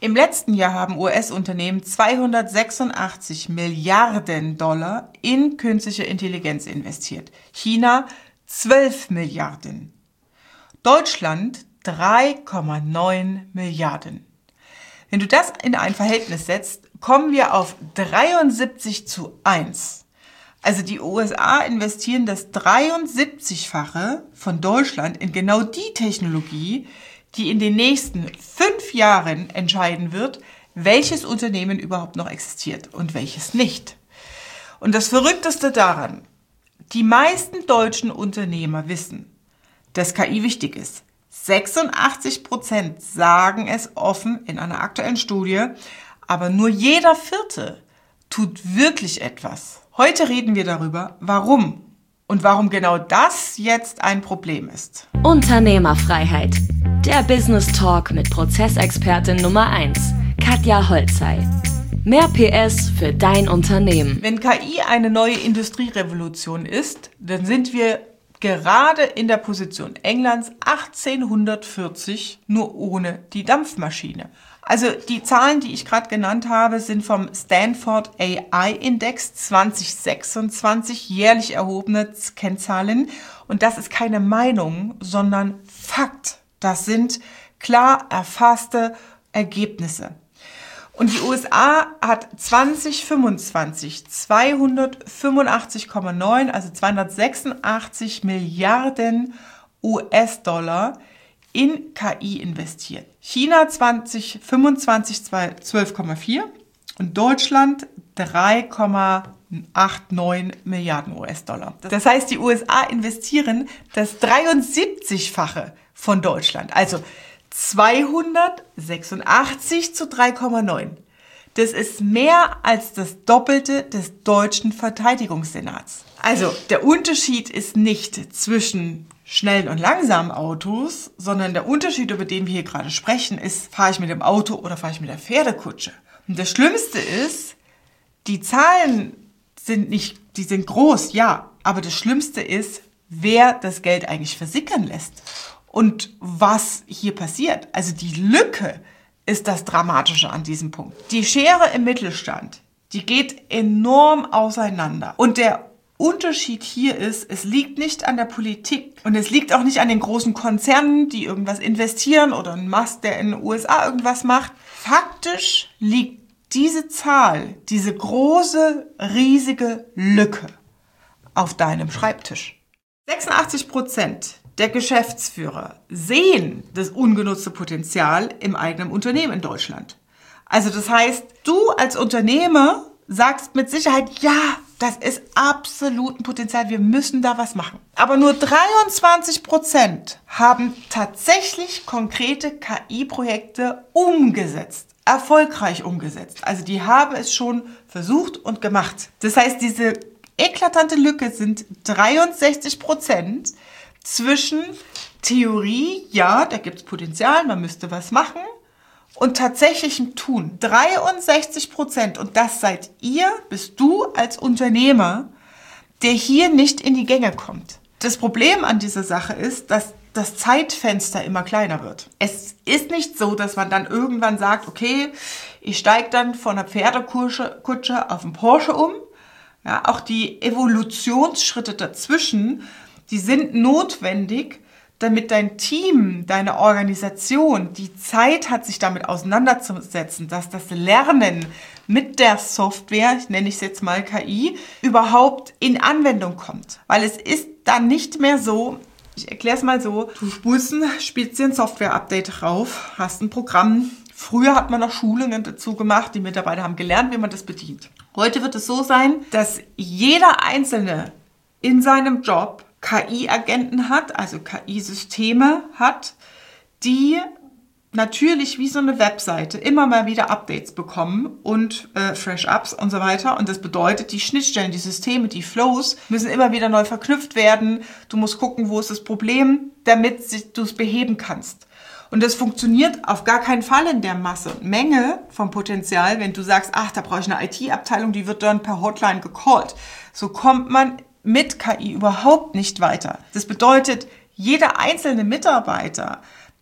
Im letzten Jahr haben US-Unternehmen 286 Milliarden Dollar in künstliche Intelligenz investiert. China 12 Milliarden. Deutschland 3,9 Milliarden. Wenn du das in ein Verhältnis setzt, kommen wir auf 73:1. Also die USA investieren das 73-fache von Deutschland in genau die Technologie, die in den nächsten 5 Jahren entscheiden wird, welches Unternehmen überhaupt noch existiert und welches nicht. Und das Verrückteste daran, die meisten deutschen Unternehmer wissen, dass KI wichtig ist. 86% sagen es offen in einer aktuellen Studie, aber nur jeder Vierte tut wirklich etwas. Heute reden wir darüber, warum und warum genau das jetzt ein Problem ist. Unternehmerfreiheit. Der Business Talk mit Prozessexpertin Nummer 1, Katja Holzei. Mehr PS für dein Unternehmen. Wenn KI eine neue Industrierevolution ist, dann sind wir gerade in der Position Englands 1840, nur ohne die Dampfmaschine. Also die Zahlen, die ich gerade genannt habe, sind vom Stanford AI Index 2026 jährlich erhobene Kennzahlen. Und das ist keine Meinung, sondern Fakt. Das sind klar erfasste Ergebnisse. Und die USA hat 2025 285,9, also 286 Milliarden US-Dollar in KI investiert. China 2025 12,4 und Deutschland 3,89 Milliarden US-Dollar. Das heißt, die USA investieren das 73-fache von Deutschland. Also 286 zu 3,9. Das ist mehr als das Doppelte des deutschen Verteidigungssenats. Also der Unterschied ist nicht zwischen schnellen und langsamen Autos, sondern der Unterschied, über den wir hier gerade sprechen, ist, fahre ich mit dem Auto oder fahre ich mit der Pferdekutsche. Und das Schlimmste ist, die Zahlen sind nicht, die sind groß, ja, aber das Schlimmste ist, wer das Geld eigentlich versickern lässt. Und was hier passiert, also die Lücke ist das Dramatische an diesem Punkt. Die Schere im Mittelstand, die geht enorm auseinander. Und der Unterschied hier ist, es liegt nicht an der Politik und es liegt auch nicht an den großen Konzernen, die irgendwas investieren oder ein Musk, der in den USA irgendwas macht. Faktisch liegt diese Zahl, diese große, riesige Lücke auf deinem Schreibtisch. 86% der Geschäftsführer sehen das ungenutzte Potenzial im eigenen Unternehmen in Deutschland. Also das heißt, du als Unternehmer sagst mit Sicherheit, ja, das ist absolut ein Potenzial, wir müssen da was machen. Aber nur 23% haben tatsächlich konkrete KI-Projekte umgesetzt, erfolgreich umgesetzt. Also die haben es schon versucht und gemacht. Das heißt, diese eklatante Lücke sind 63% zwischen Theorie, ja, da gibt es Potenzial, man müsste was machen, und tatsächlichem Tun. 63%. Und das seid ihr, bist du als Unternehmer, der hier nicht in die Gänge kommt. Das Problem an dieser Sache ist, dass das Zeitfenster immer kleiner wird. Es ist nicht so, dass man dann irgendwann sagt, okay, ich steige dann von einer Pferdekutsche auf einen Porsche um. Ja, auch die Evolutionsschritte dazwischen, die sind notwendig, damit dein Team, deine Organisation die Zeit hat, sich damit auseinanderzusetzen, dass das Lernen mit der Software, ich nenne es jetzt mal KI, überhaupt in Anwendung kommt. Weil es ist dann nicht mehr so, ich erkläre es mal so, du spielst dir ein Software-Update drauf, hast ein Programm. Früher hat man noch Schulungen dazu gemacht, die Mitarbeiter haben gelernt, wie man das bedient. Heute wird es so sein, dass jeder Einzelne in seinem Job KI-Agenten hat, also KI-Systeme hat, die natürlich wie so eine Webseite immer mal wieder Updates bekommen und Fresh-Ups und so weiter. Und das bedeutet, die Schnittstellen, die Systeme, die Flows müssen immer wieder neu verknüpft werden. Du musst gucken, wo ist das Problem, damit du es beheben kannst. Und das funktioniert auf gar keinen Fall in der Masse und Menge vom Potenzial, wenn du sagst, ach, da brauche ich eine IT-Abteilung, die wird dann per Hotline gecallt. So kommt man mit KI überhaupt nicht weiter. Das bedeutet, jeder einzelne Mitarbeiter,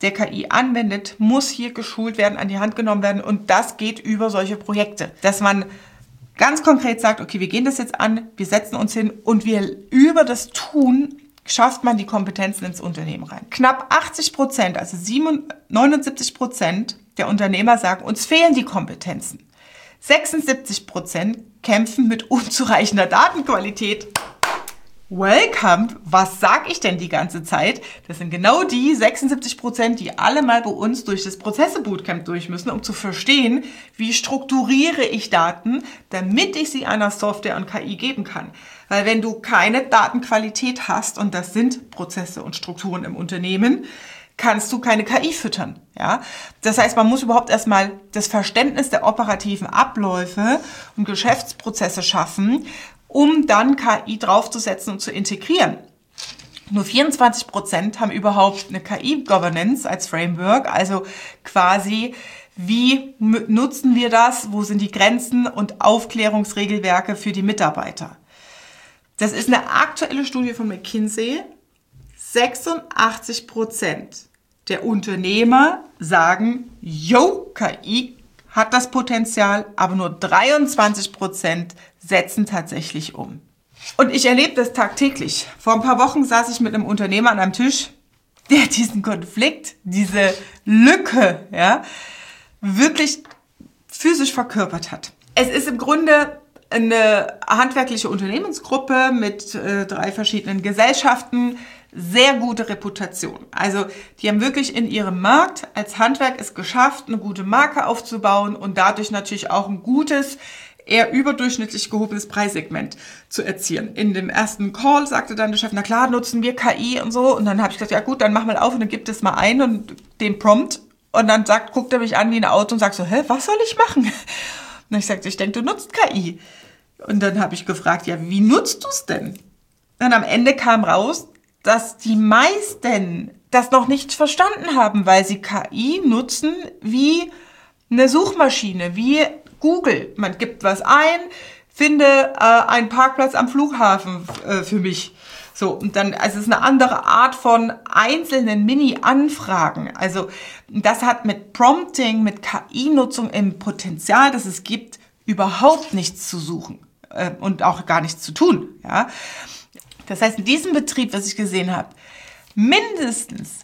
der KI anwendet, muss hier geschult werden, an die Hand genommen werden und das geht über solche Projekte, dass man ganz konkret sagt, okay, wir gehen das jetzt an, wir setzen uns hin und wir über das Tun schafft man die Kompetenzen ins Unternehmen rein. Knapp 80%, also 79% der Unternehmer sagen, uns fehlen die Kompetenzen. 76% kämpfen mit unzureichender Datenqualität. Welcome! Was sag ich denn die ganze Zeit? Das sind genau die 76%, die alle mal bei uns durch das Prozesse-Bootcamp durch müssen, um zu verstehen, wie strukturiere ich Daten, damit ich sie einer Software und KI geben kann. Weil wenn du keine Datenqualität hast, und das sind Prozesse und Strukturen im Unternehmen, kannst du keine KI füttern. Ja? Das heißt, man muss überhaupt erstmal das Verständnis der operativen Abläufe und Geschäftsprozesse schaffen, um dann KI draufzusetzen und zu integrieren. Nur 24% haben überhaupt eine KI-Governance als Framework, also quasi, wie nutzen wir das, wo sind die Grenzen und Aufklärungsregelwerke für die Mitarbeiter. Das ist eine aktuelle Studie von McKinsey. 86% der Unternehmer sagen, yo, KI hat das Potenzial, aber nur 23% setzen tatsächlich um. Und ich erlebe das tagtäglich. Vor ein paar Wochen saß ich mit einem Unternehmer an einem Tisch, der diesen Konflikt, diese Lücke, ja, wirklich physisch verkörpert hat. Es ist im Grunde eine handwerkliche Unternehmensgruppe mit 3 verschiedenen Gesellschaften, sehr gute Reputation. Also die haben wirklich in ihrem Markt als Handwerk es geschafft, eine gute Marke aufzubauen und dadurch natürlich auch ein gutes, eher überdurchschnittlich gehobenes Preissegment zu erzielen. In dem ersten Call sagte dann der Chef, na klar, nutzen wir KI und so. Und dann habe ich gesagt, ja gut, dann mach mal auf und dann gib das mal ein und den Prompt. Und dann guckt er mich an wie ein Auto und sagt so, hä, was soll ich machen? Und ich sagte, ich denke, du nutzt KI. Und dann habe ich gefragt, ja, wie nutzt du es denn? Und am Ende kam raus, dass die meisten das noch nicht verstanden haben, weil sie KI nutzen wie eine Suchmaschine, wie Google. Man gibt was ein, finde einen Parkplatz am Flughafen für mich. So, und dann, also es ist eine andere Art von einzelnen Mini-Anfragen. Also das hat mit Prompting, mit KI-Nutzung im Potenzial, das es gibt, überhaupt nichts zu suchen und auch gar nichts zu tun. Ja? Das heißt, in diesem Betrieb, was ich gesehen habe, mindestens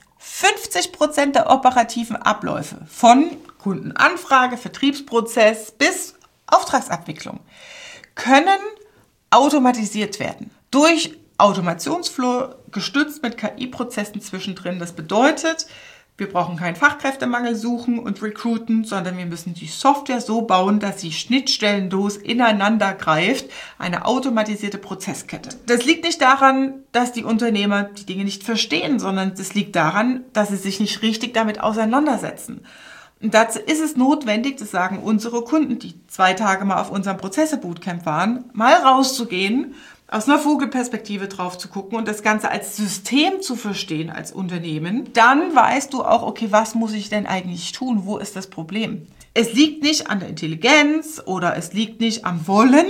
50% der operativen Abläufe von Kundenanfrage, Vertriebsprozess bis Auftragsabwicklung können automatisiert werden. Durch Automationsflow gestützt mit KI-Prozessen zwischendrin. Das bedeutet, wir brauchen keinen Fachkräftemangel suchen und recruiten, sondern wir müssen die Software so bauen, dass sie schnittstellenlos ineinander greift. Eine automatisierte Prozesskette. Das liegt nicht daran, dass die Unternehmer die Dinge nicht verstehen, sondern das liegt daran, dass sie sich nicht richtig damit auseinandersetzen. Und dazu ist es notwendig, das sagen unsere Kunden, die 2 Tage mal auf unserem Prozesse-Bootcamp waren, mal rauszugehen, aus einer Vogelperspektive drauf zu gucken und das Ganze als System zu verstehen als Unternehmen, dann weißt du auch, okay, was muss ich denn eigentlich tun? Wo ist das Problem? Es liegt nicht an der Intelligenz oder es liegt nicht am Wollen.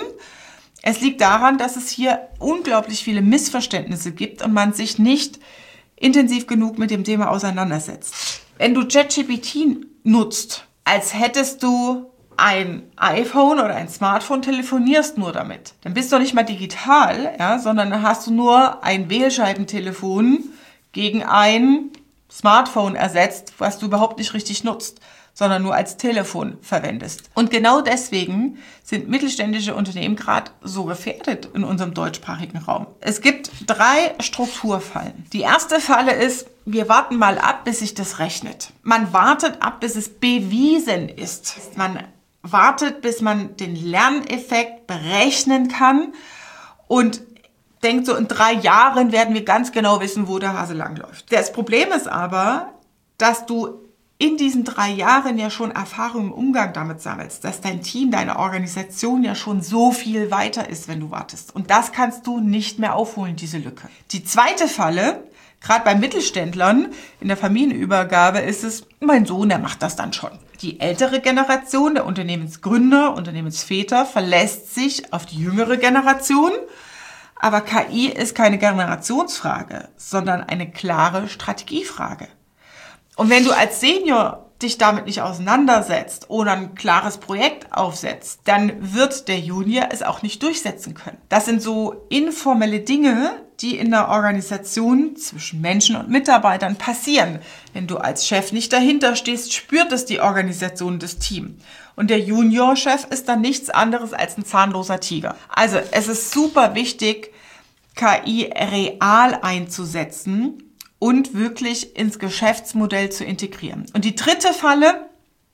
Es liegt daran, dass es hier unglaublich viele Missverständnisse gibt und man sich nicht intensiv genug mit dem Thema auseinandersetzt. Wenn du ChatGPT nutzt, als hättest du ein iPhone oder ein Smartphone, telefonierst nur damit. Dann bist du nicht mal digital, ja, sondern dann hast du nur ein Wählscheibentelefon gegen ein Smartphone ersetzt, was du überhaupt nicht richtig nutzt, sondern nur als Telefon verwendest. Und genau deswegen sind mittelständische Unternehmen gerade so gefährdet in unserem deutschsprachigen Raum. Es gibt 3 Strukturfallen. Die erste Falle ist, wir warten mal ab, bis sich das rechnet. Man wartet ab, bis es bewiesen ist. Man wartet, bis man den Lerneffekt berechnen kann und denkt so, in 3 Jahren werden wir ganz genau wissen, wo der Hase langläuft. Das Problem ist aber, dass du in diesen 3 Jahren ja schon Erfahrung im Umgang damit sammelst, dass dein Team, deine Organisation ja schon so viel weiter ist, wenn du wartest. Und das kannst du nicht mehr aufholen, diese Lücke. Die zweite Falle, gerade bei Mittelständlern in der Familienübergabe, ist es, mein Sohn, der macht das dann schon. Die ältere Generation der Unternehmensgründer, Unternehmensväter verlässt sich auf die jüngere Generation. Aber KI ist keine Generationsfrage, sondern eine klare Strategiefrage. Und wenn du als Senior dich damit nicht auseinandersetzt oder ein klares Projekt aufsetzt, dann wird der Junior es auch nicht durchsetzen können. Das sind so informelle Dinge, die in der Organisation zwischen Menschen und Mitarbeitern passieren. Wenn du als Chef nicht dahinter stehst, spürt es die Organisation, das Team. Und der Juniorchef ist dann nichts anderes als ein zahnloser Tiger. Also es ist super wichtig, KI real einzusetzen und wirklich ins Geschäftsmodell zu integrieren. Und die dritte Falle,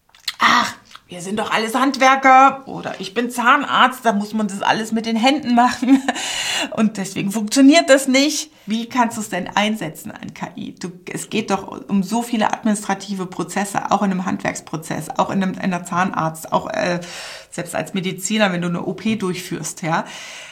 wir sind doch alles Handwerker oder ich bin Zahnarzt, da muss man das alles mit den Händen machen und deswegen funktioniert das nicht. Wie kannst du es denn einsetzen an KI? Es geht doch um so viele administrative Prozesse, auch in einem Handwerksprozess, auch in einer Zahnarzt, auch selbst als Mediziner, wenn du eine OP durchführst, ja.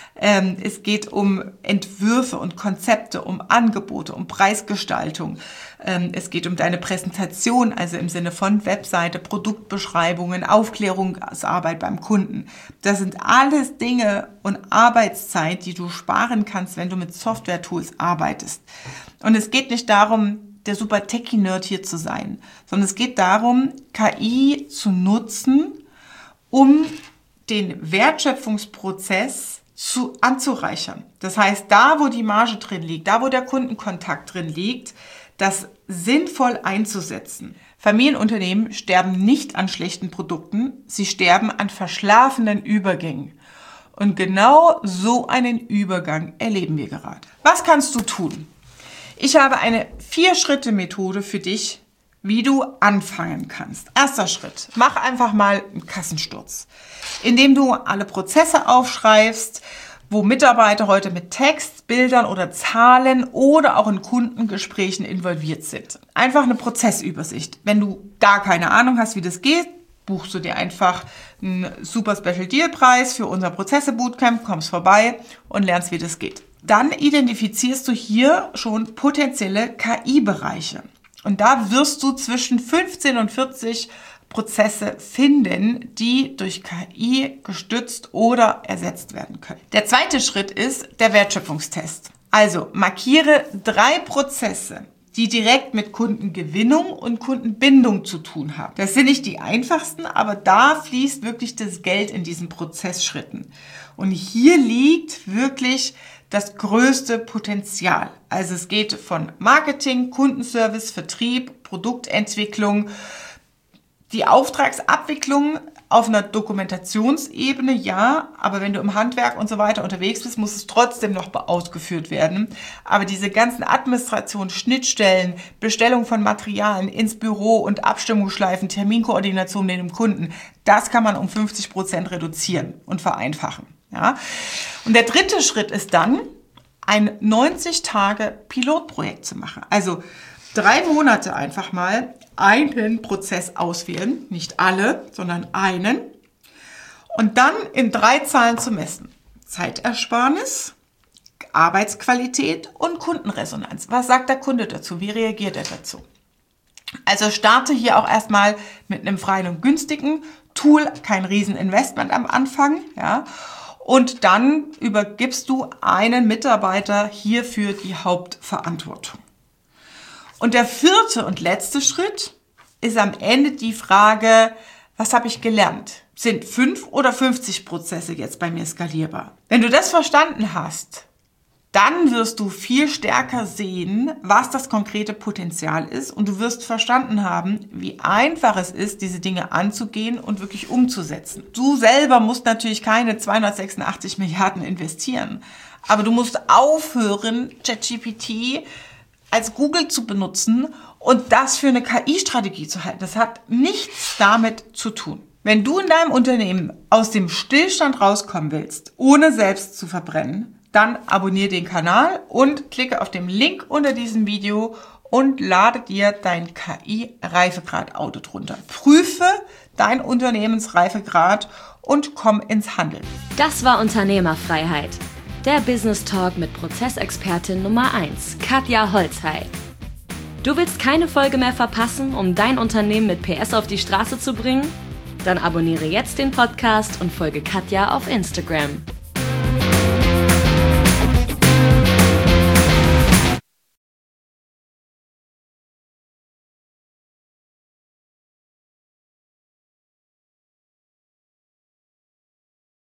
Es geht um Entwürfe und Konzepte, um Angebote, um Preisgestaltung. Es geht um deine Präsentation, also im Sinne von Webseite, Produktbeschreibungen, Aufklärungsarbeit beim Kunden. Das sind alles Dinge und Arbeitszeit, die du sparen kannst, wenn du mit Software-Tools arbeitest. Und es geht nicht darum, der super Techie-Nerd hier zu sein, sondern es geht darum, KI zu nutzen, um den Wertschöpfungsprozess anzureichern. Das heißt, da wo die Marge drin liegt, da wo der Kundenkontakt drin liegt, das sinnvoll einzusetzen. Familienunternehmen sterben nicht an schlechten Produkten, sie sterben an verschlafenen Übergängen. Und genau so einen Übergang erleben wir gerade. Was kannst du tun? Ich habe eine 4-Schritte-Methode für dich, wie du anfangen kannst. Erster Schritt, mach einfach mal einen Kassensturz, indem du alle Prozesse aufschreibst, wo Mitarbeiter heute mit Text, Bildern oder Zahlen oder auch in Kundengesprächen involviert sind. Einfach eine Prozessübersicht. Wenn du gar keine Ahnung hast, wie das geht, buchst du dir einfach einen super Special Deal Preis für unser Prozesse Bootcamp, kommst vorbei und lernst, wie das geht. Dann identifizierst du hier schon potenzielle KI-Bereiche. Und da wirst du zwischen 15 und 40 Prozesse finden, die durch KI gestützt oder ersetzt werden können. Der zweite Schritt ist der Wertschöpfungstest. Also markiere 3 Prozesse, die direkt mit Kundengewinnung und Kundenbindung zu tun haben. Das sind nicht die einfachsten, aber da fließt wirklich das Geld in diesen Prozessschritten. Und hier liegt wirklich das größte Potenzial. Also es geht von Marketing, Kundenservice, Vertrieb, Produktentwicklung, die Auftragsabwicklung auf einer Dokumentationsebene, ja, aber wenn du im Handwerk und so weiter unterwegs bist, muss es trotzdem noch ausgeführt werden. Aber diese ganzen Administration, Schnittstellen, Bestellung von Materialien ins Büro und Abstimmungsschleifen, Terminkoordination mit dem Kunden, das kann man um 50% reduzieren und vereinfachen. Ja? Und der dritte Schritt ist dann, ein 90-Tage-Pilotprojekt zu machen. Also 3 Monate einfach mal einen Prozess auswählen, nicht alle, sondern einen. Und dann in 3 Zahlen zu messen. Zeitersparnis, Arbeitsqualität und Kundenresonanz. Was sagt der Kunde dazu? Wie reagiert er dazu? Also starte hier auch erstmal mit einem freien und günstigen Tool, kein Rieseninvestment am Anfang, ja. Und dann übergibst du einen Mitarbeiter hierfür die Hauptverantwortung. Und der 4. und letzte Schritt ist am Ende die Frage, was habe ich gelernt? Sind 5 oder 50 Prozesse jetzt bei mir skalierbar? Wenn du das verstanden hast, dann wirst du viel stärker sehen, was das konkrete Potenzial ist und du wirst verstanden haben, wie einfach es ist, diese Dinge anzugehen und wirklich umzusetzen. Du selber musst natürlich keine 286 Milliarden investieren, aber du musst aufhören, ChatGPT als Google zu benutzen und das für eine KI-Strategie zu halten. Das hat nichts damit zu tun. Wenn du in deinem Unternehmen aus dem Stillstand rauskommen willst, ohne selbst zu verbrennen, dann abonniere den Kanal und klicke auf den Link unter diesem Video und lade dir dein KI-Reifegrad-Audit runter. Prüfe dein Unternehmensreifegrad und komm ins Handeln. Das war Unternehmerfreiheit. Der Business Talk mit Prozessexpertin Nummer 1, Katja Holzhey. Du willst keine Folge mehr verpassen, um dein Unternehmen mit PS auf die Straße zu bringen? Dann abonniere jetzt den Podcast und folge Katja auf Instagram.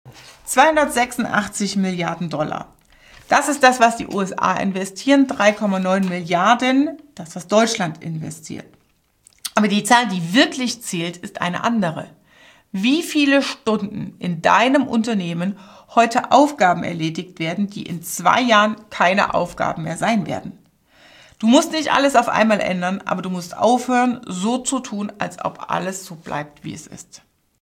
286 Milliarden $. Das ist das, was die USA investieren, 3,9 Milliarden, das, was Deutschland investiert. Aber die Zahl, die wirklich zählt, ist eine andere. Wie viele Stunden in deinem Unternehmen heute Aufgaben erledigt werden, die in 2 Jahren keine Aufgaben mehr sein werden? Du musst nicht alles auf einmal ändern, aber du musst aufhören, so zu tun, als ob alles so bleibt, wie es ist.